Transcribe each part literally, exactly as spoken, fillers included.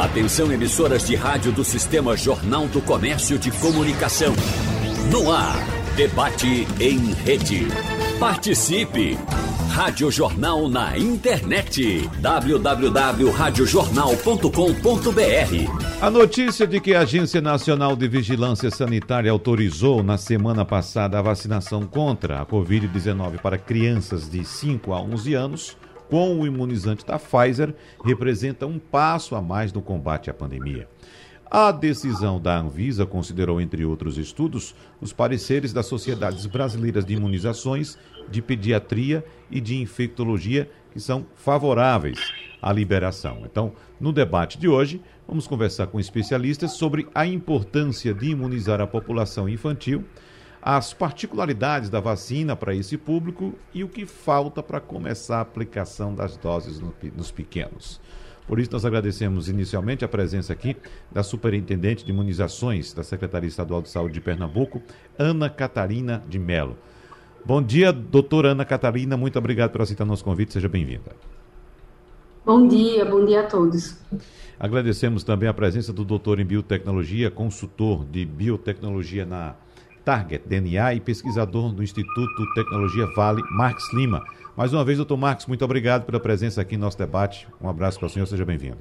Atenção, emissoras de rádio do Sistema Jornal do Comércio de Comunicação. No ar, debate em rede. Participe! Rádio Jornal na internet. w w w ponto rádio jornal ponto com ponto b r. A notícia de que a Agência Nacional de Vigilância Sanitária autorizou na semana passada a vacinação contra a covid dezenove para crianças de cinco a onze anos com o imunizante da Pfizer representa um passo a mais no combate à pandemia. A decisão da Anvisa considerou, entre outros estudos, os pareceres das Sociedades Brasileiras de Imunizações, de Pediatria e de Infectologia, que são favoráveis à liberação. Então, no debate de hoje, vamos conversar com especialistas sobre a importância de imunizar a população infantil, as particularidades da vacina para esse público e o que falta para começar a aplicação das doses no, nos pequenos. Por isso, nós agradecemos inicialmente a presença aqui da Superintendente de Imunizações da Secretaria Estadual de Saúde de Pernambuco, Ana Catarina de Mello. Bom dia, doutora Ana Catarina, muito obrigado por aceitar nosso convite, seja bem-vinda. Bom dia, bom dia a todos. Agradecemos também a presença do doutor em biotecnologia, consultor de biotecnologia na Target D N A e pesquisador do Instituto Tecnologia Vale, Marcos Lima. Mais uma vez, doutor Marcos, muito obrigado pela presença aqui no nosso debate. Um abraço para o senhor, seja bem-vindo.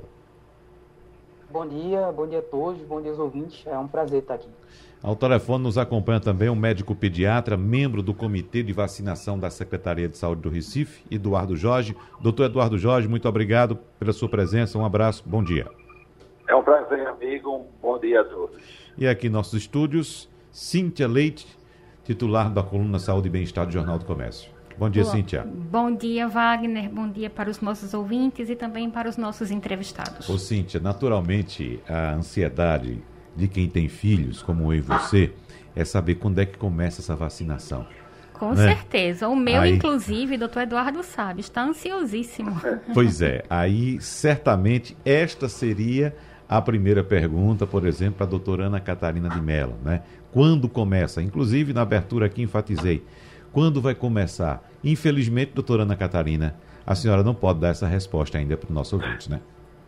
Bom dia, bom dia a todos, bom dia aos ouvintes, é um prazer estar aqui. Ao telefone nos acompanha também um médico pediatra, membro do Comitê de Vacinação da Secretaria de Saúde do Recife, Eduardo Jorge. Doutor Eduardo Jorge, muito obrigado pela sua presença, um abraço, bom dia. É um prazer, amigo, um bom dia a todos. E aqui em nossos estúdios, Cíntia Leite, titular da coluna Saúde e Bem-Estar do Jornal do Comércio. Bom dia, Boa. Cíntia. Bom dia, Wagner. Bom dia para os nossos ouvintes e também para os nossos entrevistados. Ô, Cíntia, naturalmente, a ansiedade de quem tem filhos, como eu e você, é saber quando é que começa essa vacinação. Com né? certeza. O meu, aí... inclusive, doutor Eduardo sabe, está ansiosíssimo. Pois é. Aí, certamente, esta seria a primeira pergunta, por exemplo, para a doutora Ana Catarina de Mello, né? Quando começa? Inclusive, na abertura aqui enfatizei. Quando vai começar? Infelizmente, doutora Ana Catarina, a senhora não pode dar essa resposta ainda para o nosso ouvinte, né?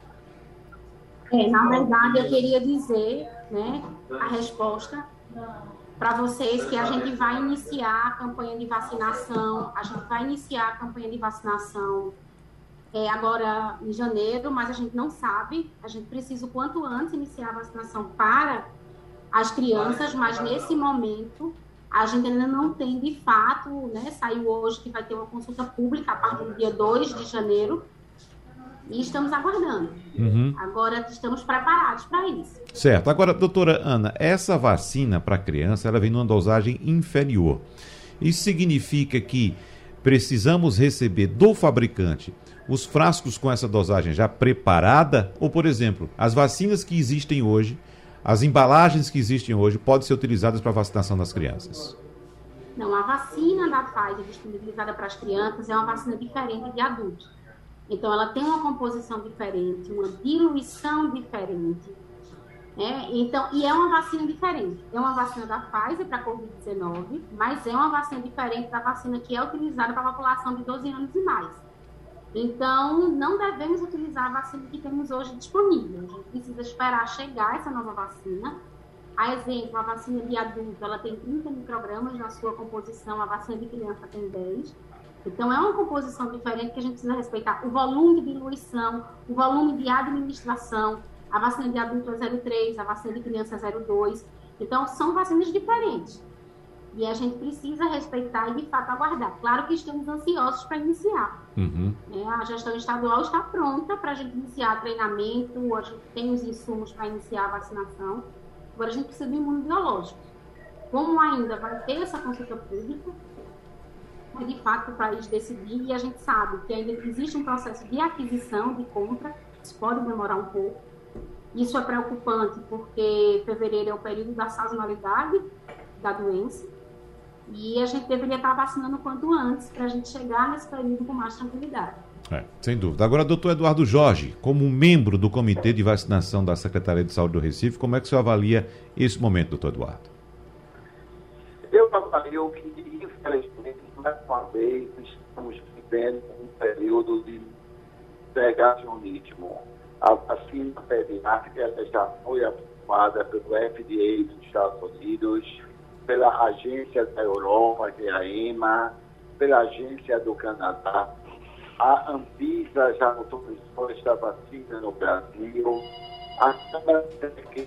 É, na verdade, eu queria dizer, né, a resposta para vocês que a gente vai iniciar a campanha de vacinação, a gente vai iniciar a campanha de vacinação é, agora em janeiro, mas a gente não sabe, a gente precisa o quanto antes iniciar a vacinação para as crianças, mas nesse momento a gente ainda não tem de fato, né, saiu hoje que vai ter uma consulta pública a partir do dia dois de janeiro, e estamos aguardando. Uhum. Agora estamos preparados para isso. Certo. Agora, doutora Ana, essa vacina para criança, ela vem numa dosagem inferior. Isso significa que precisamos receber do fabricante os frascos com essa dosagem já preparada? Ou, por exemplo, as vacinas que existem hoje, as embalagens que existem hoje, podem ser utilizadas para a vacinação das crianças? Não, a vacina da Pfizer disponibilizada para as crianças é uma vacina diferente de adultos. Então, ela tem uma composição diferente, uma diluição diferente. Né? Então, e é uma vacina diferente. É uma vacina da Pfizer para a covid dezenove, mas é uma vacina diferente da vacina que é utilizada para a população de doze anos e mais. Então, não devemos utilizar a vacina que temos hoje disponível. A gente precisa esperar chegar essa nova vacina. A exemplo, a vacina de adulto, ela tem trinta microgramas na sua composição, a vacina de criança tem dez. Então, é uma composição diferente que a gente precisa respeitar. O volume de diluição, o volume de administração. A vacina de adulto é zero vírgula três, a vacina de criança é zero vírgula dois. Então, são vacinas diferentes. E a gente precisa respeitar e, de fato, aguardar. Claro que estamos ansiosos para iniciar. Uhum. É, a gestão estadual está pronta para a gente iniciar treinamento, a gente tem os insumos para iniciar a vacinação. Agora, a gente precisa do imunobiológico. Como ainda vai ter essa consulta pública, é de fato para o país decidir, e a gente sabe que ainda existe um processo de aquisição, de compra, isso pode demorar um pouco. Isso é preocupante porque fevereiro é o período da sazonalidade da doença, e a gente deveria estar vacinando o quanto antes para a gente chegar nesse período com mais tranquilidade. É, sem dúvida. Agora, doutor Eduardo Jorge, como membro do Comitê de Vacinação da Secretaria de Saúde do Recife, como é que o senhor avalia esse momento, doutor Eduardo? Eu avalio que, infelizmente, mais uma vez, estamos vivendo um período de negacionismo. A vacina pediátrica ela já foi aprovada pelo F D A dos Estados Unidos, pela agência da Europa, que é a EMA, pela agência do Canadá. A Anvisa já autorizou esta vacina no Brasil. A Câmara que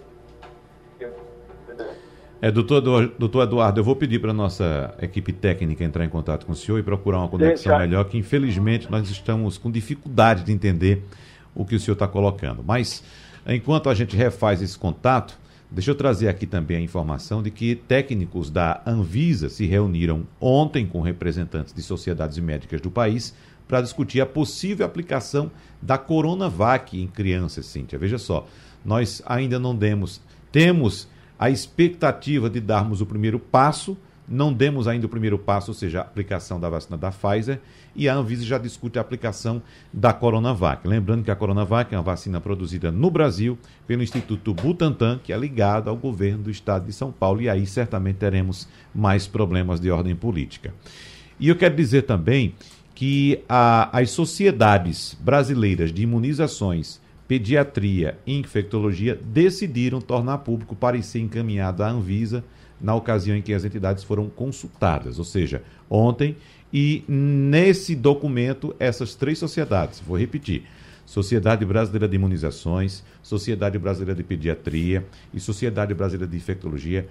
É, doutor, doutor Eduardo, eu vou pedir para a nossa equipe técnica entrar em contato com o senhor e procurar uma conexão Deixa. melhor, que infelizmente nós estamos com dificuldade de entender o que o senhor está colocando. Mas, enquanto a gente refaz esse contato, deixa eu trazer aqui também a informação de que técnicos da Anvisa se reuniram ontem com representantes de sociedades médicas do país para discutir a possível aplicação da Coronavac em crianças, Cíntia. Veja só, nós ainda não demos, temos a expectativa de darmos o primeiro passo, não demos ainda o primeiro passo, ou seja, a aplicação da vacina da Pfizer, e a Anvisa já discute a aplicação da Coronavac. Lembrando que a Coronavac é uma vacina produzida no Brasil pelo Instituto Butantan, que é ligado ao governo do estado de São Paulo, e aí certamente teremos mais problemas de ordem política. E eu quero dizer também que a, as sociedades brasileiras de imunizações, pediatria e infectologia decidiram tornar público o parecer encaminhado à Anvisa na ocasião em que as entidades foram consultadas, ou seja, ontem, e nesse documento essas três sociedades, vou repetir, Sociedade Brasileira de Imunizações, Sociedade Brasileira de Pediatria e Sociedade Brasileira de Infectologia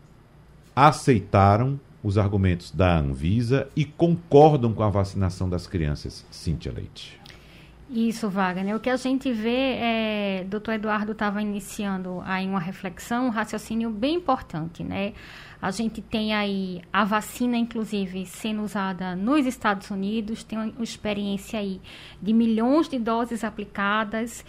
aceitaram os argumentos da Anvisa e concordam com a vacinação das crianças. Cíntia Leite. Isso, Wagner. O que a gente vê é, doutor Eduardo estava iniciando aí uma reflexão, um raciocínio bem importante, né? A gente tem aí a vacina, inclusive, sendo usada nos Estados Unidos, tem uma experiência aí de milhões de doses aplicadas,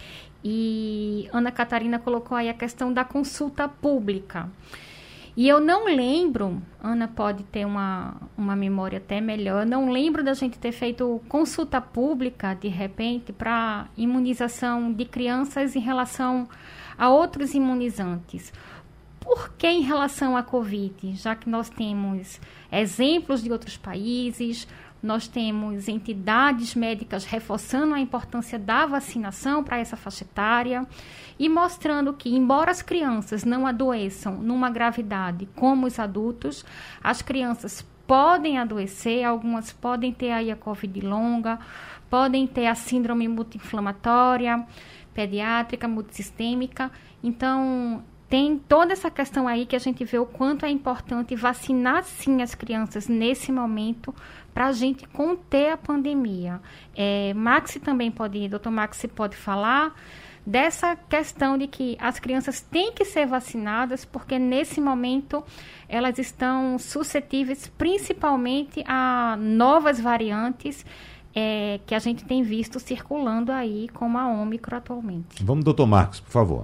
e Ana Catarina colocou aí a questão da consulta pública. E eu não lembro, Ana pode ter uma, uma memória até melhor, não lembro da gente ter feito consulta pública, de repente, para imunização de crianças em relação a outros imunizantes. Por que em relação à Covid? Já que nós temos exemplos de outros países, nós temos entidades médicas reforçando a importância da vacinação para essa faixa etária e mostrando que, embora as crianças não adoeçam numa gravidade como os adultos, as crianças podem adoecer, algumas podem ter aí a Covid longa, podem ter a síndrome multi-inflamatória, pediátrica, multissistêmica. Então, tem toda essa questão aí que a gente vê o quanto é importante vacinar, sim, as crianças nesse momento para a gente conter a pandemia. É, Maxi também pode, doutor Maxi pode falar dessa questão de que as crianças têm que ser vacinadas porque nesse momento elas estão suscetíveis principalmente a novas variantes é, que a gente tem visto circulando aí, como a Ômicron atualmente. Vamos, doutor Marcos, por favor.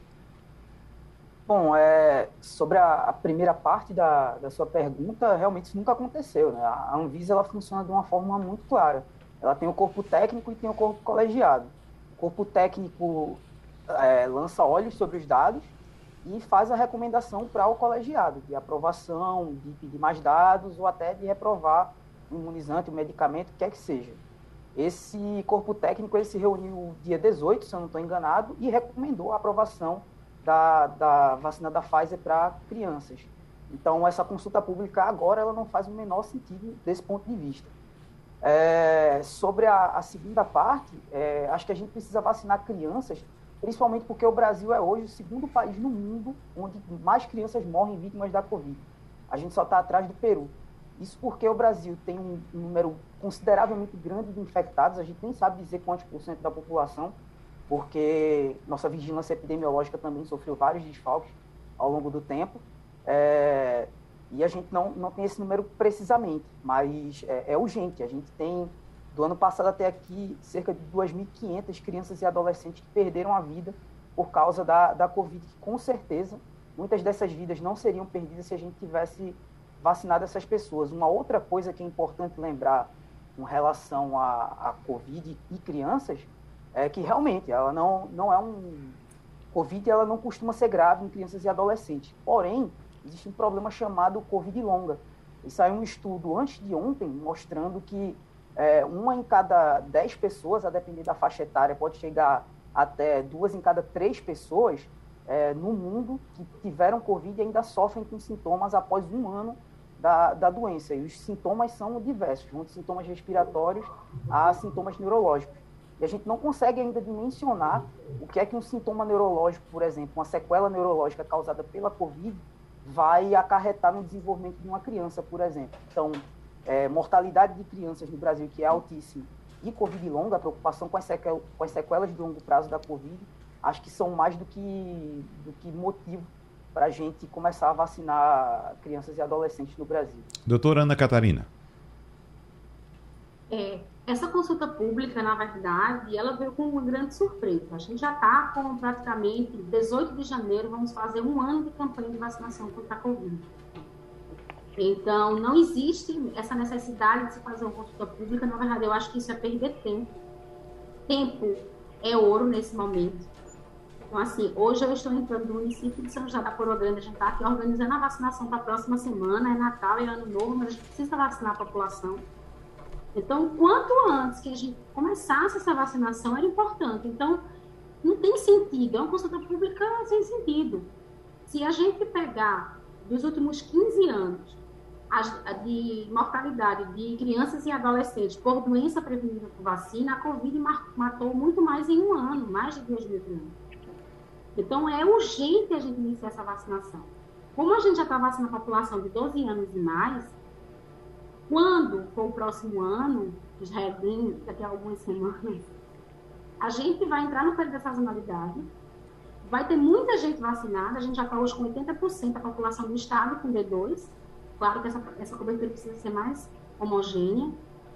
Bom, é, sobre a, a primeira parte da, da sua pergunta, realmente isso nunca aconteceu, né? A Anvisa ela funciona de uma forma muito clara. Ela tem o corpo técnico e tem o corpo colegiado. O corpo técnico é, lança olhos sobre os dados e faz a recomendação para o colegiado, de aprovação, de pedir mais dados ou até de reprovar o imunizante, o medicamento, o que quer que seja. Esse corpo técnico ele se reuniu dia dezoito, se eu não estou enganado, e recomendou a aprovação Da, da vacina da Pfizer para crianças. Então, essa consulta pública agora ela não faz o menor sentido desse ponto de vista. É, sobre a, a segunda parte, é, acho que a gente precisa vacinar crianças, principalmente porque o Brasil é hoje o segundo país no mundo onde mais crianças morrem vítimas da Covid. A gente só está atrás do Peru. Isso porque o Brasil tem um, um número consideravelmente grande de infectados, a gente nem sabe dizer quantos por cento da população, porque nossa vigilância epidemiológica também sofreu vários desfalques ao longo do tempo, é, e a gente não, não tem esse número precisamente, mas é, é urgente. A gente tem, do ano passado até aqui, cerca de duas mil e quinhentas crianças e adolescentes que perderam a vida por causa da, da Covid, que com certeza muitas dessas vidas não seriam perdidas se a gente tivesse vacinado essas pessoas. Uma outra coisa que é importante lembrar com relação à, à Covid e crianças é que realmente ela não, não é um... Covid ela não costuma ser grave em crianças e adolescentes. Porém, existe um problema chamado Covid longa. E saiu um estudo antes de ontem mostrando que é, uma em cada dez pessoas, a depender da faixa etária, pode chegar até duas em cada três pessoas é, no mundo que tiveram Covid e ainda sofrem com sintomas após um ano da, da doença. E os sintomas são diversos, vão de sintomas respiratórios a sintomas neurológicos. E a gente não consegue ainda dimensionar o que é que um sintoma neurológico, por exemplo, uma sequela neurológica causada pela Covid, vai acarretar no desenvolvimento de uma criança, por exemplo. Então, é, mortalidade de crianças no Brasil, que é altíssima, e Covid longa, a preocupação com as, sequelas, com as sequelas de longo prazo da Covid, acho que são mais do que, do que motivo para a gente começar a vacinar crianças e adolescentes no Brasil. Doutora Ana Catarina. É, essa consulta pública, na verdade, ela veio com uma grande surpresa. A gente já está com praticamente dezoito de janeiro, vamos fazer um ano de campanha de vacinação contra a Covid. Então, não existe essa necessidade de se fazer uma consulta pública. Na verdade, eu acho que isso é perder tempo. Tempo é ouro nesse momento. Então, assim, hoje eu estou entrando no município de São José da Coroa Grande, a gente está aqui organizando a vacinação para a próxima semana, é Natal, é Ano Novo, mas a gente precisa vacinar a população. Então, quanto antes que a gente começasse essa vacinação, era importante. Então, não tem sentido, é uma consulta pública sem sentido. Se a gente pegar dos últimos quinze anos, a de mortalidade de crianças e adolescentes por doença prevenida por vacina, a Covid matou muito mais em um ano, mais de dois mil crianças. Então, é urgente a gente iniciar essa vacinação. Como a gente já está vacinando a população de doze anos e mais, quando for o próximo ano, já é bem, daqui a algumas semanas, a gente vai entrar no período da sazonalidade, vai ter muita gente vacinada, a gente já está hoje com oitenta por cento da população do estado com D dois, claro que essa, essa cobertura precisa ser mais homogênea,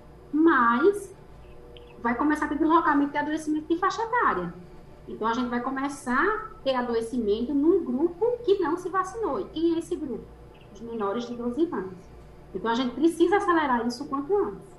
mas vai começar a ter deslocamento de adoecimento de faixa etária. Então, a gente vai começar a ter adoecimento num grupo que não se vacinou. E quem é esse grupo? Os menores de doze anos. Então, a gente precisa acelerar isso o quanto antes.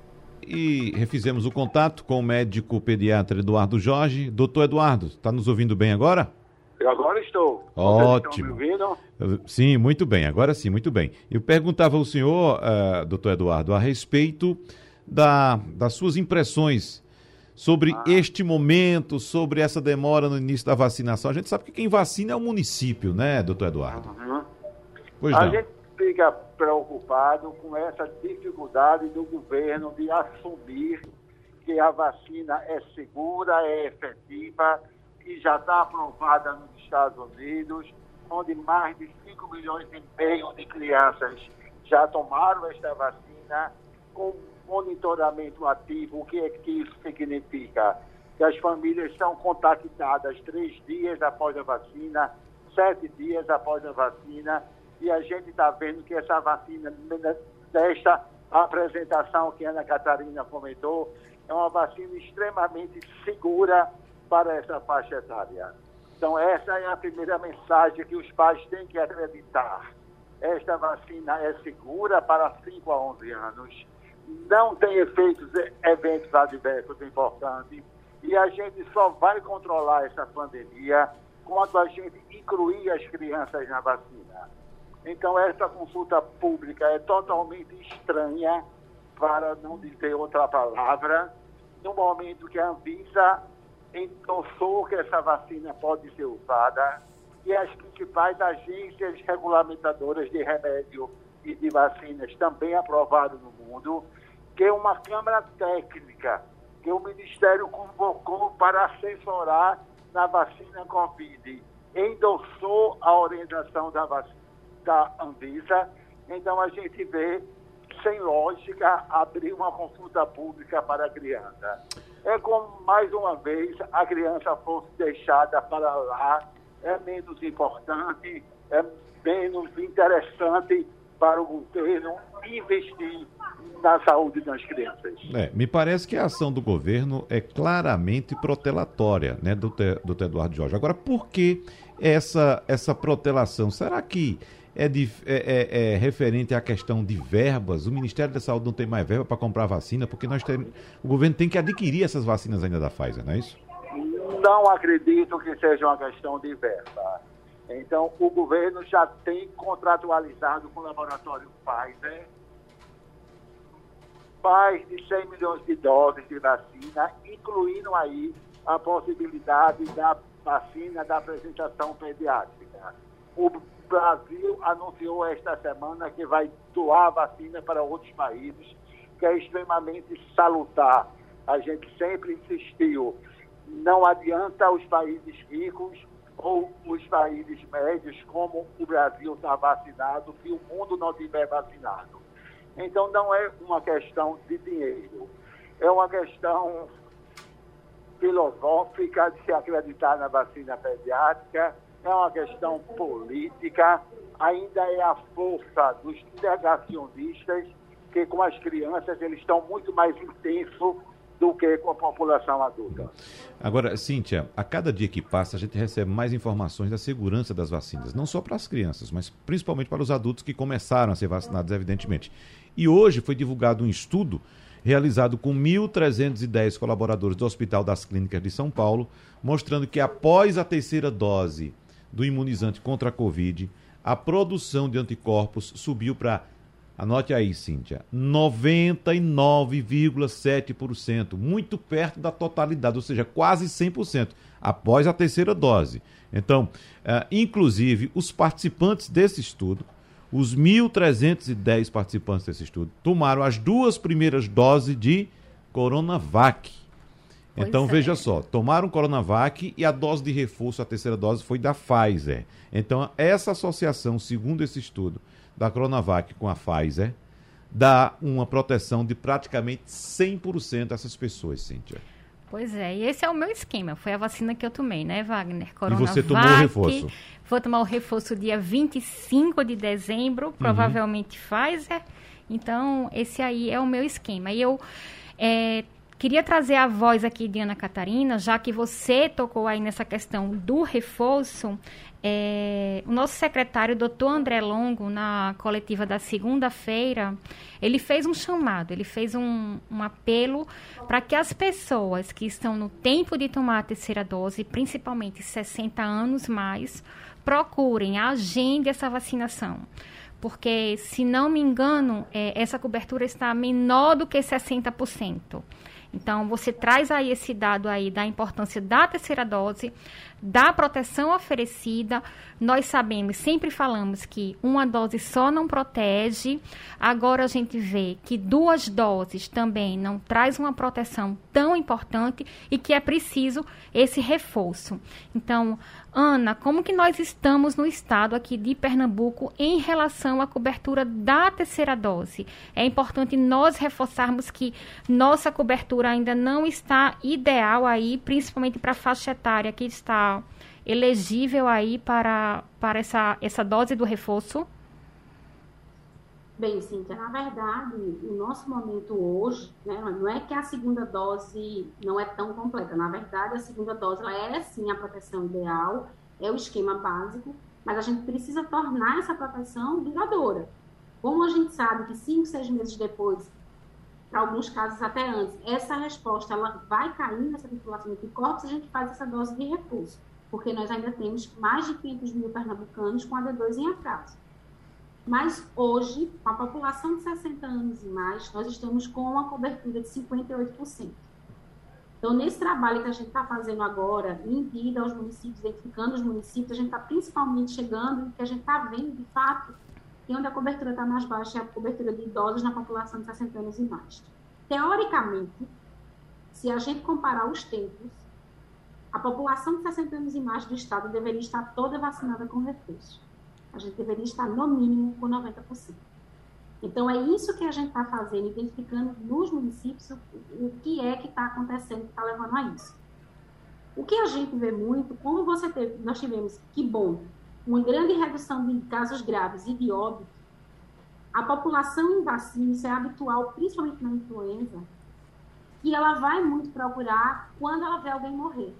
E refizemos o contato com o médico pediatra Eduardo Jorge. Doutor Eduardo, está nos ouvindo bem agora? Eu agora estou. Ótimo. Vocês estão me ouvindo? Sim, muito bem. Agora sim, muito bem. Eu perguntava ao senhor, uh, doutor Eduardo, a respeito da, das suas impressões sobre ah. este momento, sobre essa demora no início da vacinação. A gente sabe que quem vacina é o município, né, doutor Eduardo? Uhum. Pois a não. gente fica preocupado com essa dificuldade do governo de assumir que a vacina é segura, é efetiva, que já está aprovada nos Estados Unidos, onde mais de cinco milhões e meio de crianças já tomaram esta vacina, com monitoramento ativo. O que é que isso significa? Que as famílias são contactadas três dias após a vacina, sete dias após a vacina, e a gente está vendo que essa vacina, desta apresentação que a Ana Catarina comentou, é uma vacina extremamente segura para essa faixa etária. Então, essa é a primeira mensagem que os pais têm que acreditar. Esta vacina é segura para cinco a onze anos, não tem efeitos, eventos adversos importantes, e a gente só vai controlar essa pandemia quando a gente incluir as crianças na vacina. Então, essa consulta pública é totalmente estranha, para não dizer outra palavra, no momento que a Anvisa endossou que essa vacina pode ser usada, e as principais agências regulamentadoras de remédio e de vacinas também aprovaram no mundo, que uma Câmara Técnica que o Ministério convocou para assessorar na vacina Covid endossou a orientação da, vac... da Anvisa. Então, a gente vê, sem lógica, abrir uma consulta pública para a criança. É como, mais uma vez, a criança fosse deixada para lá, é menos importante, é menos interessante para o governo investir na saúde das crianças. É, me parece que a ação do governo é claramente protelatória, né, doutor Eduardo Jorge. Agora, por que essa, essa protelação? Será que é, de, é, é, é referente à questão de verbas? O Ministério da Saúde não tem mais verba para comprar vacina, porque nós temos, o governo tem que adquirir essas vacinas ainda da Pfizer, não é isso? Não acredito que seja uma questão de verba. Então, o governo já tem contratualizado com o laboratório Pfizer mais de cem milhões de doses de vacina, incluindo aí a possibilidade da vacina da apresentação pediátrica. O Brasil anunciou esta semana que vai doar vacina para outros países, que é extremamente salutar. A gente sempre insistiu, não adianta os países ricos ou os países médios, como o Brasil está vacinado, se o mundo não estiver vacinado. Então, não é uma questão de dinheiro, é uma questão filosófica de se acreditar na vacina pediátrica, é uma questão política, ainda é a força dos negacionistas, que com as crianças eles estão muito mais intensos do que com a população adulta. Agora, Cíntia, a cada dia que passa a gente recebe mais informações da segurança das vacinas, não só para as crianças, mas principalmente para os adultos que começaram a ser vacinados, evidentemente. E hoje foi divulgado um estudo realizado com mil trezentos e dez colaboradores do Hospital das Clínicas de São Paulo, mostrando que após a terceira dose do imunizante contra a Covid, a produção de anticorpos subiu para, anote aí, Cíntia, noventa e nove vírgula sete por cento, muito perto da totalidade, ou seja, quase cem por cento, após a terceira dose. Então, uh, inclusive, os participantes desse estudo, os mil trezentos e dez participantes desse estudo, tomaram as duas primeiras doses de Coronavac. Pois então, é. Veja só, tomaram Coronavac e a dose de reforço, a terceira dose, foi da Pfizer. Então, essa associação, segundo esse estudo, da Coronavac com a Pfizer, dá uma proteção de praticamente cem por cento dessas pessoas, Cíntia. Pois é, e esse é o meu esquema, foi a vacina que eu tomei, né, Wagner? Coronavac, e você tomou o reforço? Vou tomar o reforço dia vinte e cinco de dezembro, provavelmente uhum. Pfizer, então esse aí é o meu esquema. E eu é, queria trazer a voz aqui de Ana Catarina, já que você tocou aí nessa questão do reforço. É, o nosso secretário, doutor André Longo, na coletiva da segunda-feira, ele fez um chamado, ele fez um, um apelo para que as pessoas que estão no tempo de tomar a terceira dose, principalmente sessenta anos mais, procurem, agendem essa vacinação. Porque, se não me engano, é, essa cobertura está menor do que sessenta por cento. Então, você traz aí esse dado aí da importância da terceira dose, da proteção oferecida. Nós sabemos, sempre falamos que uma dose só não protege. Agora a gente vê que duas doses também não traz uma proteção tão importante e que é preciso esse reforço. Então, Ana, como que nós estamos no estado aqui de Pernambuco em relação à cobertura da terceira dose? É importante nós reforçarmos que nossa cobertura ainda não está ideal aí, principalmente para a faixa etária que está elegível aí para, para essa, essa dose do reforço? Bem, Cíntia, na verdade, o nosso momento hoje, né, não é que a segunda dose não é tão completa. Na verdade, a segunda dose ela é, sim, a proteção ideal, é o esquema básico, mas a gente precisa tornar essa proteção duradoura. Como a gente sabe que cinco, seis meses depois, para alguns casos até antes, essa resposta ela vai cair nessa população de anticorpos, a gente faz essa dose de reforço, porque nós ainda temos mais de quinhentos mil pernambucanos com a D dois em atraso. Mas hoje, com a população de sessenta anos e mais, nós estamos com uma cobertura de cinquenta e oito por cento. Então, nesse trabalho que a gente está fazendo agora, em ida aos municípios, identificando os municípios, a gente está principalmente chegando e que a gente está vendo, de fato, que onde a cobertura está mais baixa é a cobertura de idosos na população de sessenta anos e mais. Teoricamente, se a gente comparar os tempos, a população de sessenta anos e mais do estado deveria estar toda vacinada com reforço. A gente deveria estar, no mínimo, com noventa por cento. Então, é isso que a gente está fazendo, identificando nos municípios o, o que é que está acontecendo, que está levando a isso. O que a gente vê muito, como você teve, nós tivemos, que bom, uma grande redução de casos graves e de óbito, a população em vacina, isso é habitual, principalmente na influenza, e ela vai muito procurar quando ela vê alguém morrer.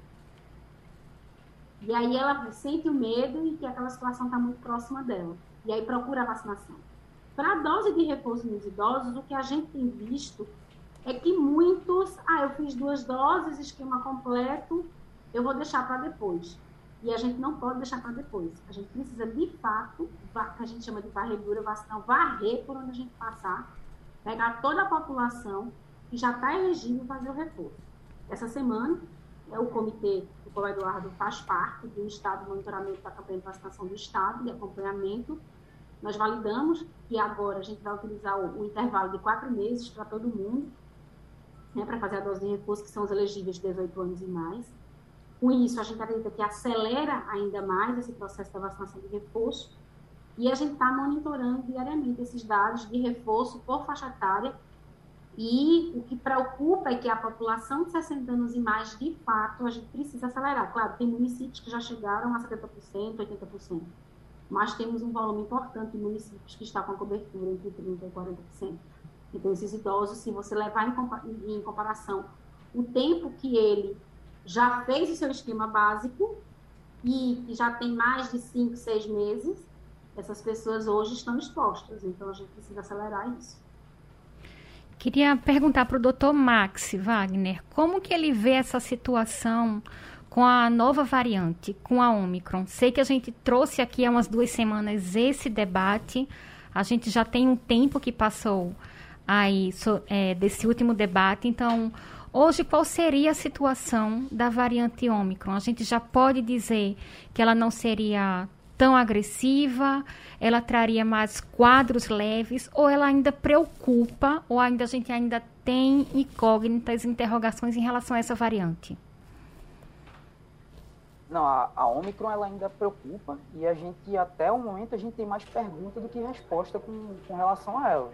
E aí ela sente o medo e que aquela situação está muito próxima dela. E aí procura a vacinação. Para a dose de reforço nos idosos, o que a gente tem visto é que muitos, ah, eu fiz duas doses, esquema completo, eu vou deixar para depois. E a gente não pode deixar para depois. A gente precisa, de fato, que a gente chama de varredura vacinal, varrer por onde a gente passar, pegar toda a população que já está elegível fazer o reforço. Essa semana, é, o comitê, do qual o Eduardo faz parte, do Estado de Monitoramento da Campanha de Vacinação do Estado, de acompanhamento, nós validamos que agora a gente vai utilizar o, o intervalo de quatro meses para todo mundo, né, para fazer a dose de reforço, que são os elegíveis de dezoito anos e mais. Com isso, a gente acredita que acelera ainda mais esse processo da vacinação de reforço, e a gente está monitorando diariamente esses dados de reforço por faixa etária, e o que preocupa é que a população de sessenta anos e mais, de fato, a gente precisa acelerar. Claro, tem municípios que já chegaram a setenta por cento, oitenta por cento, mas temos um volume importante de municípios que está com a cobertura entre trinta por cento e quarenta por cento. Então, esses idosos, se você levar em, compa- em comparação o tempo que ele já fez o seu esquema básico e que já tem mais de cinco, seis meses, essas pessoas hoje estão expostas. Então, a gente precisa acelerar isso. Queria perguntar para o doutor Max Wagner, como que ele vê essa situação com a nova variante, com a Ômicron? Sei que a gente trouxe aqui há umas duas semanas esse debate, a gente já tem um tempo que passou aí so, é, desse último debate, então, hoje qual seria a situação da variante Ômicron? A gente já pode dizer que ela não seria tão agressiva, ela traria mais quadros leves, ou ela ainda preocupa, ou ainda a gente ainda tem incógnitas, interrogações em relação a essa variante? Não, a, a Ômicron ela ainda preocupa, e a gente, até o momento, a gente tem mais pergunta do que resposta com, com relação a ela.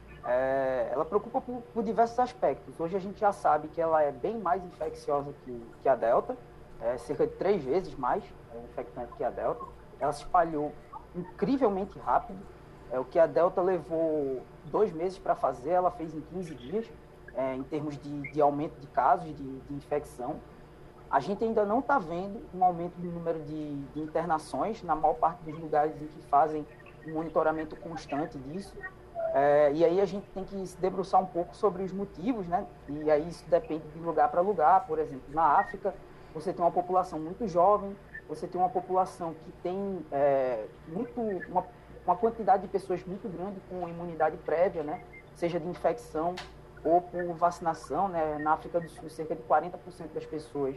É, ela preocupa por, por diversos aspectos. Hoje a gente já sabe que ela é bem mais infecciosa que, que a Delta, é cerca de três vezes mais é, infectante que a Delta. Ela se espalhou incrivelmente rápido. É, o que a Delta levou dois meses para fazer, ela fez em quinze dias, é, em termos de, de aumento de casos, de, de infecção. A gente ainda não está vendo um aumento do número de, de internações na maior parte dos lugares em que fazem um monitoramento constante disso. É, e aí a gente tem que se debruçar um pouco sobre os motivos, né? E aí isso depende de lugar para lugar. Por exemplo, na África, você tem uma população muito jovem, você tem uma população que tem é, muito, uma, uma quantidade de pessoas muito grande com imunidade prévia, né? Seja de infecção ou por vacinação, né? Na África do Sul, cerca de quarenta por cento das pessoas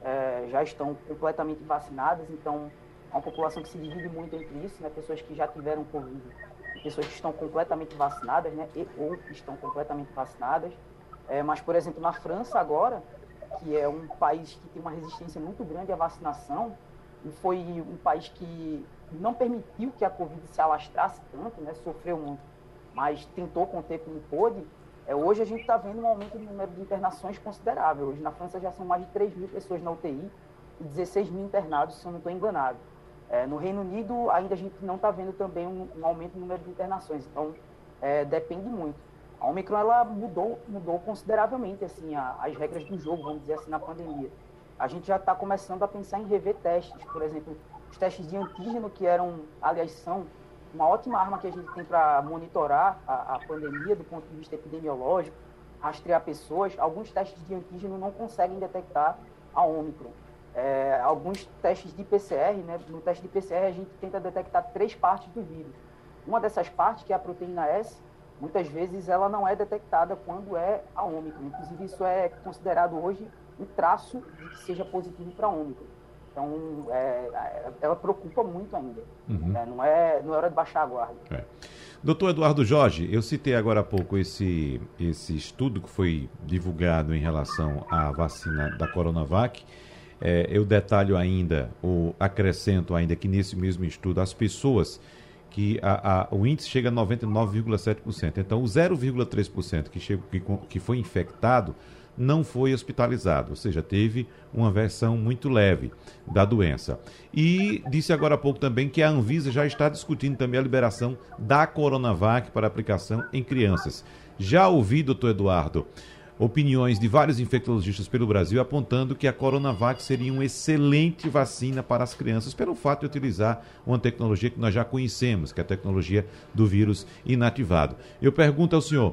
é, já estão completamente vacinadas, então é uma população que se divide muito entre isso, né? Pessoas que já tiveram Covid, pessoas que estão completamente vacinadas, né? E, ou estão completamente vacinadas. É, mas, por exemplo, na França agora, que é um país que tem uma resistência muito grande à vacinação, e foi um país que não permitiu que a Covid se alastrasse tanto, né? Sofreu muito, mas tentou conter como pôde. É, hoje a gente está vendo um aumento do número de internações considerável. Hoje na França já são mais de três mil pessoas na U T I e dezesseis mil internados, se eu não estou enganado. É, no Reino Unido ainda a gente não está vendo também um, um aumento no número de internações, então é, depende muito. A Omicron ela mudou, mudou consideravelmente assim, a, as regras do jogo, vamos dizer assim, na pandemia. A gente já está começando a pensar em rever testes, por exemplo, os testes de antígeno, que eram, aliás, são uma ótima arma que a gente tem para monitorar a, a pandemia do ponto de vista epidemiológico, rastrear pessoas. Alguns testes de antígeno não conseguem detectar a Omicron. É, alguns testes de P C R, né? No teste de P C R a gente tenta detectar três partes do vírus. Uma dessas partes, que é a proteína S, muitas vezes ela não é detectada quando é a Omicron. Inclusive isso é considerado hoje um traço de que seja positivo para a Omicron. Então, é, ela preocupa muito ainda. Uhum. É, não, é, não é hora de baixar a guarda. É. Doutor Eduardo Jorge, eu citei agora há pouco esse, esse estudo que foi divulgado em relação à vacina da Coronavac. É, eu detalho ainda, ou acrescento ainda que nesse mesmo estudo, as pessoas que a, a, o índice chega a noventa e nove vírgula sete por cento. Então, o zero vírgula três por cento que, chegou, que, que foi infectado não foi hospitalizado, ou seja, teve uma versão muito leve da doença. E disse agora há pouco também que a Anvisa já está discutindo também a liberação da Coronavac para aplicação em crianças. Já ouvi, doutor Eduardo, opiniões de vários infectologistas pelo Brasil apontando que a Coronavac seria uma excelente vacina para as crianças pelo fato de utilizar uma tecnologia que nós já conhecemos, que é a tecnologia do vírus inativado. Eu pergunto ao senhor,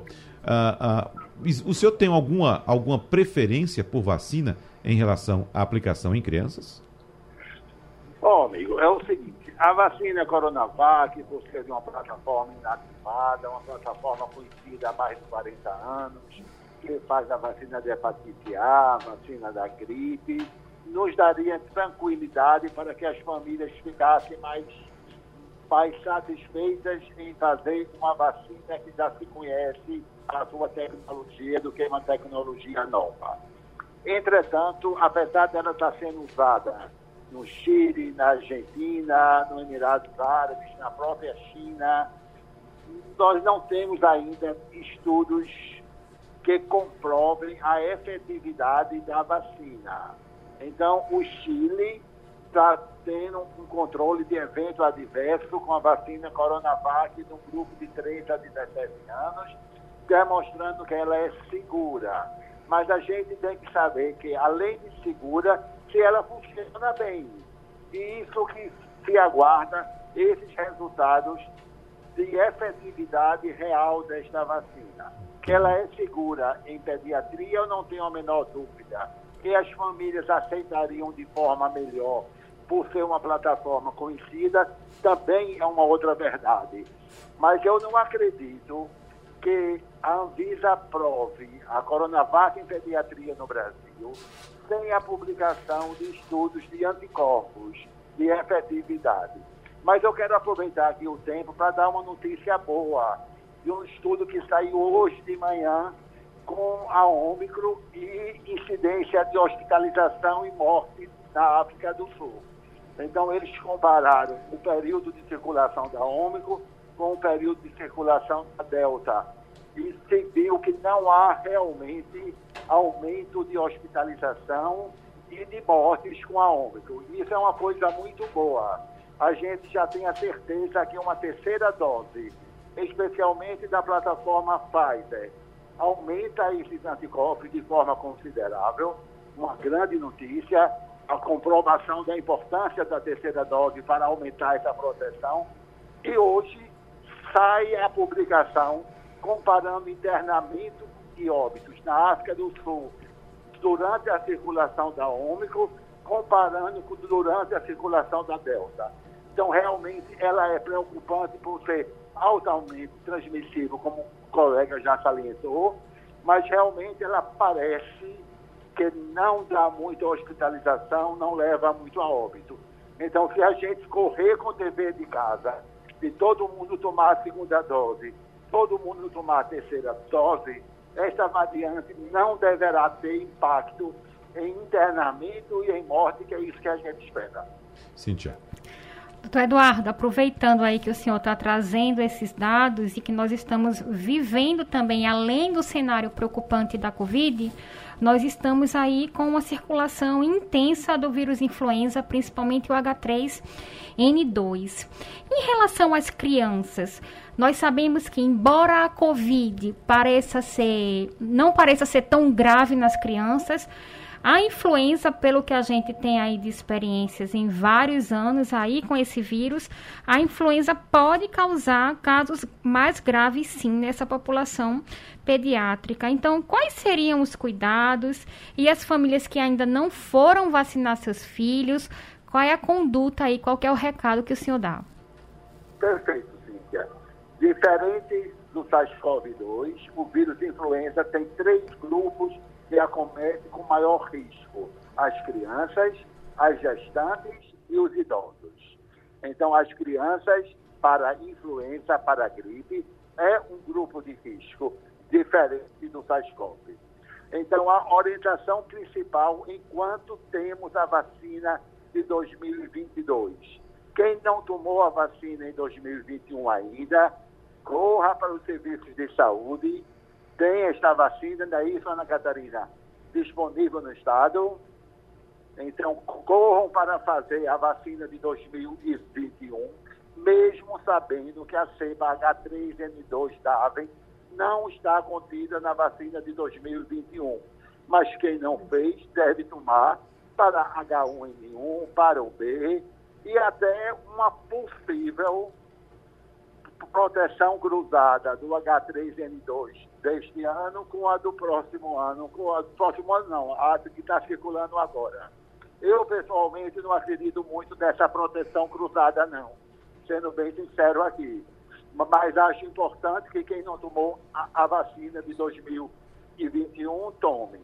uh, uh, o senhor tem alguma, alguma preferência por vacina em relação à aplicação em crianças? Olha, Bom, amigo, é o seguinte, a vacina Coronavac, por ser de uma plataforma inativada, uma plataforma conhecida há mais de quarenta anos, que faz a vacina de hepatite A, a vacina da gripe, nos daria tranquilidade para que as famílias ficassem mais, mais satisfeitas em fazer uma vacina que já se conhece a sua tecnologia do que uma tecnologia nova. Entretanto, apesar dela estar sendo usada no Chile, na Argentina, no Emirados Árabes, na própria China, nós não temos ainda estudos que comprovem a efetividade da vacina. Então, o Chile está tendo um controle de evento adverso com a vacina Coronavac no grupo de três a dezessete anos, demonstrando que ela é segura. Mas a gente tem que saber que, além de segura, se ela funciona bem. E isso que se aguarda, esses resultados de efetividade real desta vacina. Que ela é segura em pediatria, eu não tenho a menor dúvida. Que as famílias aceitariam de forma melhor por ser uma plataforma conhecida, também é uma outra verdade. Mas eu não acredito que a Anvisa aprove a Coronavac em pediatria no Brasil sem a publicação de estudos de anticorpos, de efetividade. Mas eu quero aproveitar aqui o tempo para dar uma notícia boa de um estudo que saiu hoje de manhã com a Ômicron e incidência de hospitalização e morte na África do Sul. Então, eles compararam o período de circulação da Ômicron com o período de circulação da Delta. E se viu que não há realmente aumento de hospitalização e de mortes com a Ômicron. Isso é uma coisa muito boa. A gente já tem a certeza que uma terceira dose, especialmente da plataforma Pfizer, aumenta esses anticorpos de forma considerável. Uma grande notícia, a comprovação da importância da terceira dose para aumentar essa proteção. E hoje sai a publicação comparando internamento e óbitos na África do Sul durante a circulação da Ômicron, comparando com durante a circulação da Delta. Então, realmente, ela é preocupante por ser altamente transmissível, como o colega já salientou, mas realmente ela parece que não dá muita hospitalização, não leva muito a óbito. Então, se a gente correr com o dever de casa, de todo mundo tomar a segunda dose, todo mundo tomar a terceira dose, esta variante não deverá ter impacto em internamento e em morte, que é isso que a gente espera. Cíntia. Doutor Eduardo, aproveitando aí que o senhor está trazendo esses dados e que nós estamos vivendo também, além do cenário preocupante da Covid, nós estamos aí com uma circulação intensa do vírus influenza, principalmente o agá três ene dois. Em relação às crianças, nós sabemos que, embora a Covid pareça ser, não pareça ser tão grave nas crianças, a influenza, pelo que a gente tem aí de experiências em vários anos aí com esse vírus, a influenza pode causar casos mais graves, sim, nessa população pediátrica. Então, quais seriam os cuidados? E as famílias que ainda não foram vacinar seus filhos, qual é a conduta aí, qual que é o recado que o senhor dá? Perfeito, Cíntia. Diferente do SARS-CoV dois, o vírus influenza tem três grupos que acomete com maior risco: as crianças, as gestantes e os idosos. Então, as crianças, para a influenza, para a gripe, é um grupo de risco diferente do SARS-CoV. Então, a orientação principal, enquanto temos a vacina de dois mil e vinte e dois. Quem não tomou a vacina em dois mil e vinte e um ainda, corra para os serviços de saúde. Tem esta vacina, não é isso, Ana Catarina? Disponível no estado. Então, corram para fazer a vacina de dois mil e vinte e um, mesmo sabendo que a cepa agá três ene dois da Aven não está contida na vacina de dois mil e vinte e um. Mas quem não fez deve tomar para agá um ene um, para o B e até uma possível proteção cruzada do agá três ene dois deste ano com a do próximo ano, com a do próximo ano não, a que está circulando agora. Eu, pessoalmente, não acredito muito nessa proteção cruzada, não, sendo bem sincero aqui. Mas acho importante que quem não tomou a, a vacina de dois mil e vinte e um tome.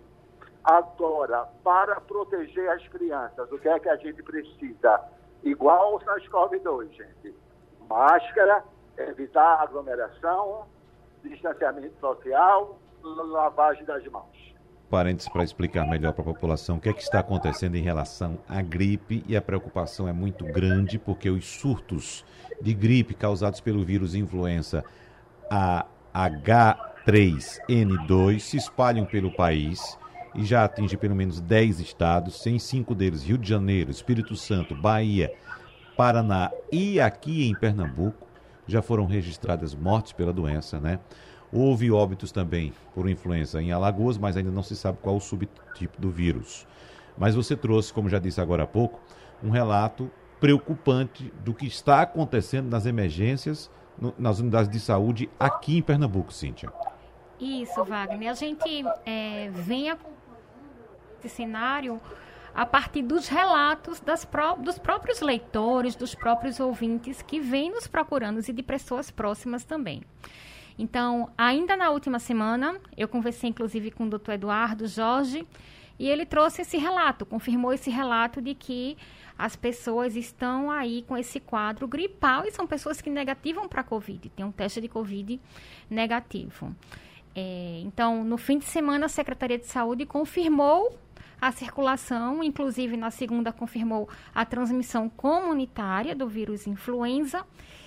Agora, para proteger as crianças, o que é que a gente precisa? Igual o SARS-CoV dois, gente. Máscara, evitar aglomeração, distanciamento social, lavagem das mãos. Parênteses para explicar melhor para a população o que é que está acontecendo em relação à gripe, e a preocupação é muito grande porque os surtos de gripe causados pelo vírus influenza a H três N dois se espalham pelo país e já atinge pelo menos dez estados, em cinco deles Rio de Janeiro, Espírito Santo, Bahia, Paraná e aqui em Pernambuco já foram registradas mortes pela doença, né? Houve óbitos também por influenza em Alagoas, mas ainda não se sabe qual o subtipo do vírus. Mas você trouxe, como já disse agora há pouco, um relato preocupante do que está acontecendo nas emergências, no, nas unidades de saúde aqui em Pernambuco, Cíntia. Isso, Wagner. A gente é, vem acompanhando esse cenário a partir dos relatos das pró- dos próprios leitores, dos próprios ouvintes que vêm nos procurando e de pessoas próximas também. Então, ainda na última semana, eu conversei inclusive com o doutor Eduardo Jorge e ele trouxe esse relato, confirmou esse relato de que as pessoas estão aí com esse quadro gripal e são pessoas que negativam para a Covid, tem um teste de Covid negativo. É, então, no fim de semana, a Secretaria de Saúde confirmou a circulação, inclusive na segunda confirmou a transmissão comunitária do vírus influenza.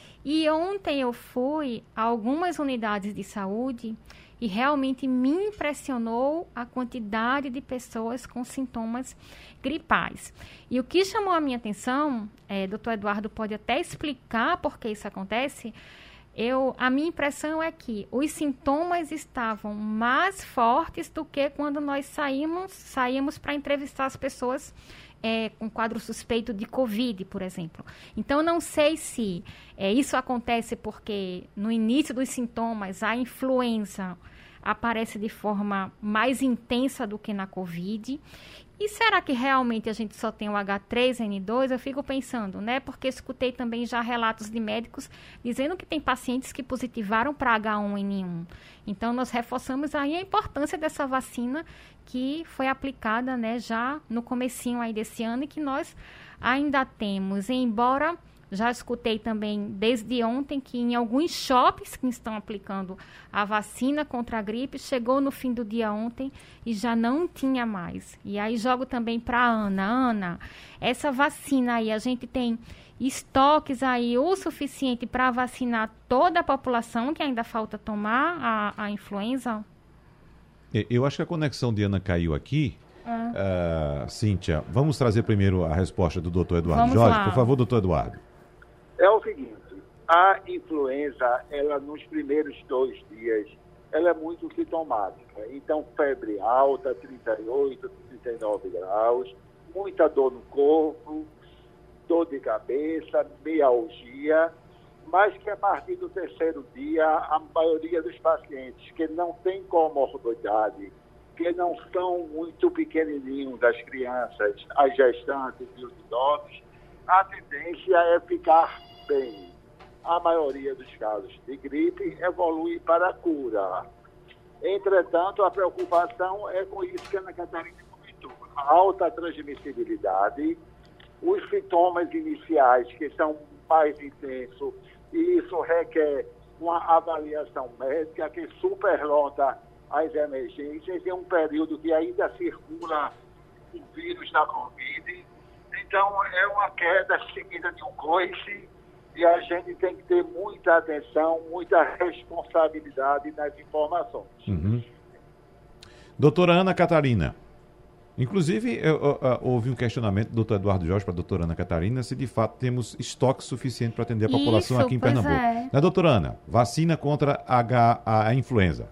E ontem eu fui a algumas unidades de saúde e realmente me impressionou a quantidade de pessoas com sintomas gripais. E o que chamou a minha atenção, é, doutor Eduardo pode até explicar por que isso acontece, eu, a minha impressão é que os sintomas estavam mais fortes do que quando nós saímos, saímos para entrevistar as pessoas É, com quadro suspeito de Covid, por exemplo. Então, não sei se é, isso acontece porque no início dos sintomas a influenza aparece de forma mais intensa do que na Covid. E será que realmente a gente só tem o H três N dois? Eu fico pensando, né? Porque escutei também já relatos de médicos dizendo que tem pacientes que positivaram para H um N um. Então, nós reforçamos aí a importância dessa vacina que foi aplicada, né, já no comecinho aí desse ano e que nós ainda temos. Embora já escutei também desde ontem que em alguns shoppings que estão aplicando a vacina contra a gripe, chegou no fim do dia ontem e já não tinha mais. E aí jogo também para a Ana. Ana, essa vacina aí, a gente tem estoques aí o suficiente para vacinar toda a população que ainda falta tomar a, a influenza? Eu acho que a conexão de Ana caiu aqui. Uh, Cíntia, vamos trazer primeiro a resposta do doutor Eduardo vamos Jorge. lá. Por favor, doutor Eduardo. É o seguinte, a influenza, ela nos primeiros dois dias, ela é muito sintomática. Então, febre alta, trinta e oito, trinta e nove graus, muita dor no corpo, dor de cabeça, mialgia, mas que a partir do terceiro dia, a maioria dos pacientes que não tem comorbidade, que não são muito pequenininhos das crianças, as gestantes e os idosos, a tendência é ficar bem. A maioria dos casos de gripe evolui para a cura. Entretanto, a preocupação é com isso que a Ana Catarina comentou. A alta transmissibilidade, os sintomas iniciais que são mais intensos, e isso requer uma avaliação médica que superlota as emergências em um período que ainda circula o vírus da Covid. Então, é uma queda seguida de um coice e a gente tem que ter muita atenção, muita responsabilidade nas informações. Uhum. Doutora Ana Catarina, inclusive eu, eu, eu, houve um questionamento do doutor Eduardo Jorge para a doutora Ana Catarina se de fato temos estoque suficiente para atender a população Isso, aqui em pois Pernambuco. É. Né, doutora Ana? Vacina contra H, a, a influenza.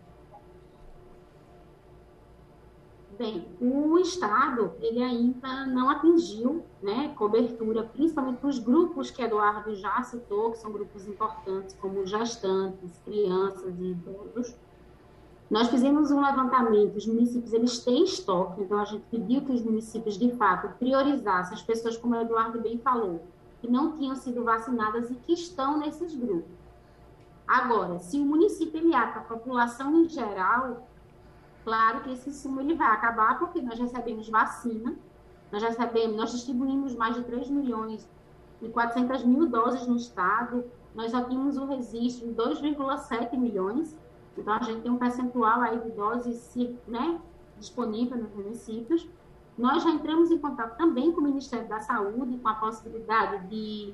Bem, o Estado, ele ainda não atingiu, né, cobertura, principalmente para os grupos que Eduardo já citou, que são grupos importantes, como gestantes, crianças e idosos. Nós fizemos um levantamento, os municípios eles têm estoque, então a gente pediu que os municípios, de fato, priorizassem as pessoas, como o Eduardo bem falou, que não tinham sido vacinadas e que estão nesses grupos. Agora, se o município ele ata a população em geral, claro que esse insumo ele vai acabar, porque nós recebemos vacina, nós recebemos, nós distribuímos mais de três milhões e quatrocentas mil doses no estado, nós já tínhamos um registro de dois vírgula sete milhões, então a gente tem um percentual aí de doses, né, disponível nos municípios. Nós já entramos em contato também com o Ministério da Saúde, com a possibilidade de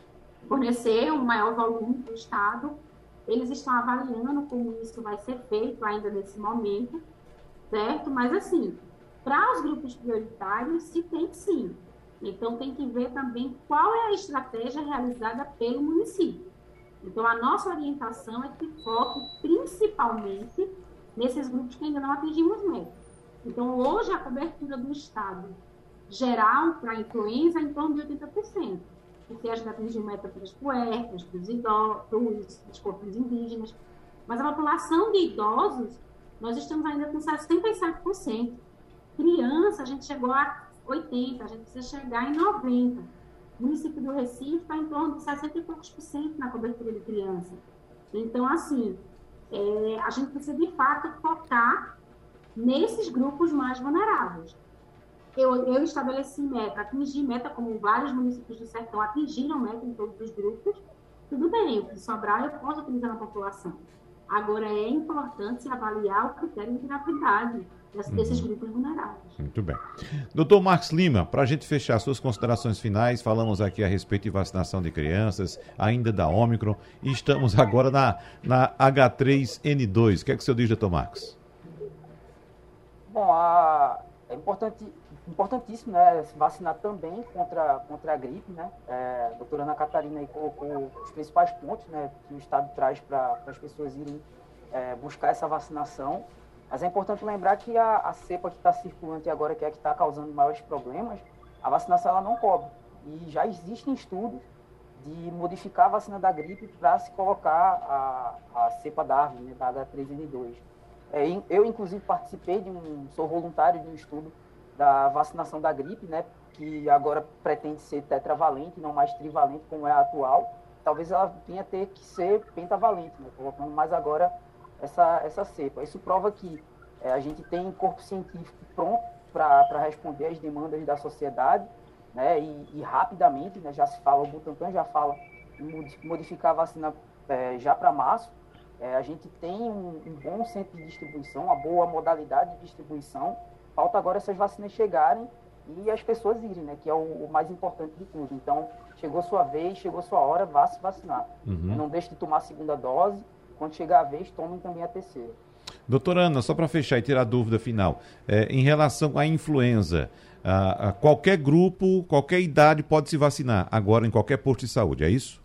fornecer um maior volume para o estado. Eles estão avaliando como isso vai ser feito ainda nesse momento, certo? Mas assim, para os grupos prioritários, se tem sim. Então, tem que ver também qual é a estratégia realizada pelo município. Então, a nossa orientação é que foque principalmente nesses grupos que ainda não atingimos meta. Então, hoje, a cobertura do estado geral para a influenza é em torno de oitenta por cento, porque a gente atingiu meta para os puérperas, para os idosos, para os corpos indígenas. Mas a população de idosos, nós estamos ainda com sessenta e sete por cento. Criança, a gente chegou a oitenta por cento, a gente precisa chegar em noventa por cento. O município do Recife está em torno de sessenta e poucos por cento na cobertura de criança. Então, assim, é, a gente precisa, de fato, focar nesses grupos mais vulneráveis. Eu, eu estabeleci meta, atingi meta, como vários municípios do sertão atingiram meta em todos os grupos. Tudo bem, o que sobrar eu posso utilizar na população. Agora, é importante se avaliar o critério de gravidade desses uhum. grupos vulneráveis. Muito bem. Doutor Marcos Lima, para a gente fechar suas considerações finais, falamos aqui a respeito de vacinação de crianças, ainda da Ômicron, e estamos agora na, na agá três ene dois. O que é que o senhor diz, doutor Marcos? Bom, a, é importante, importantíssimo, né, se vacinar também contra, contra a gripe, né? É, a doutora Ana Catarina aí colocou os principais pontos, né, que o Estado traz para as pessoas irem é, buscar essa vacinação. Mas é importante lembrar que a, a cepa que está circulante agora, que é a que está causando maiores problemas, a vacinação ela não cobre. E já existem estudos de modificar a vacina da gripe para se colocar a, a cepa Darwin, né, da agá três ene dois. É, eu, inclusive, participei de um, sou voluntário de um estudo da vacinação da gripe, né, que agora pretende ser tetravalente, não mais trivalente, como é a atual. Talvez ela tenha ter que ser pentavalente, né, colocando mais agora essa, essa cepa. Isso prova que é, a gente tem um corpo científico pronto para responder às demandas da sociedade, né, e, e rapidamente, né, já se fala, o Butantan já fala em modificar a vacina é, já para março. É, a gente tem um, um bom centro de distribuição, uma boa modalidade de distribuição. Falta agora essas vacinas chegarem e as pessoas irem, né, que é o, o mais importante de tudo. Então, chegou sua vez, chegou sua hora, vá se vacinar. Uhum. Não deixe de tomar a segunda dose. Quando chegar a vez, tomem também a terceira. Doutora Ana, só para fechar e tirar a dúvida final, é, em relação à influenza, a, a qualquer grupo, qualquer idade pode se vacinar, agora em qualquer posto de saúde, é isso?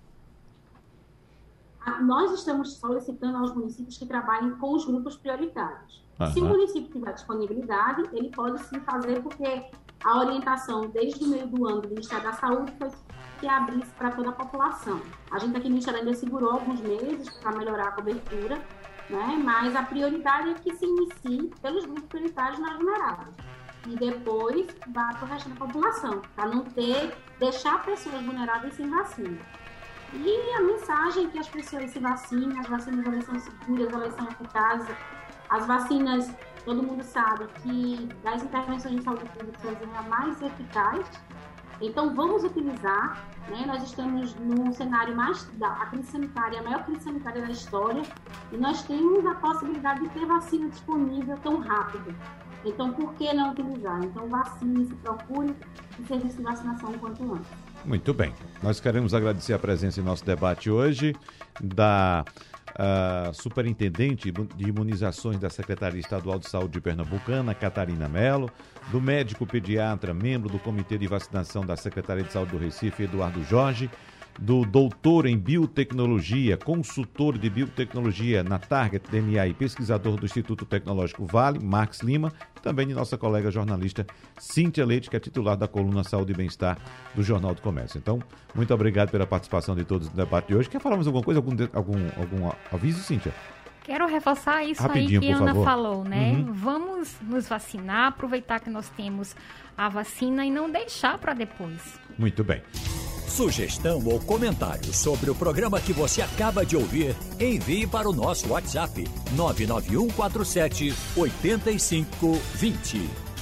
Nós estamos solicitando aos municípios que trabalhem com os grupos prioritários. Uhum. Se o município tiver disponibilidade, ele pode sim fazer, porque a orientação desde o meio do ano do Ministério da Saúde foi que abrisse para toda a população. A gente aqui no Ministério ainda segurou alguns meses para melhorar a cobertura, né? Mas a prioridade é que se inicie pelos grupos prioritários mais vulneráveis e depois vá para o resto da população, para não ter, deixar pessoas vulneráveis sem vacina. E a mensagem é que as pessoas se vacinem, as vacinas elas são seguras, elas são eficazes. As vacinas, todo mundo sabe que das intervenções de saúde pública é a mais eficaz. Então, vamos utilizar, né? Nós estamos num cenário mais da a crise sanitária, a maior crise sanitária da história, e nós temos a possibilidade de ter vacina disponível tão rápido. Então, por que não utilizar? Então, vacine, se procure o serviço de vacinação o quanto antes. Muito bem. Nós queremos agradecer a presença em nosso debate hoje da uh, Superintendente de Imunizações da Secretaria Estadual de Saúde de Pernambucana, Catarina Mello, do médico pediatra, membro do Comitê de Vacinação da Secretaria de Saúde do Recife, Eduardo Jorge, do doutor em biotecnologia, consultor de biotecnologia na Target D N A e pesquisador do Instituto Tecnológico Vale, Marcos Lima, e também de nossa colega jornalista Cíntia Leite, que é titular da coluna Saúde e Bem-Estar do Jornal do Comércio. Então, muito obrigado pela participação de todos no debate de hoje. Quer falar mais alguma coisa? Algum, algum, algum aviso, Cíntia? Quero reforçar isso Rapidinho, aí que a Ana favor. falou, né? Uhum. Vamos nos vacinar, aproveitar que nós temos a vacina e não deixar para depois. Muito bem. Sugestão ou comentário sobre o programa que você acaba de ouvir, envie para o nosso WhatsApp nove nove um quatro sete oito cinco dois zero.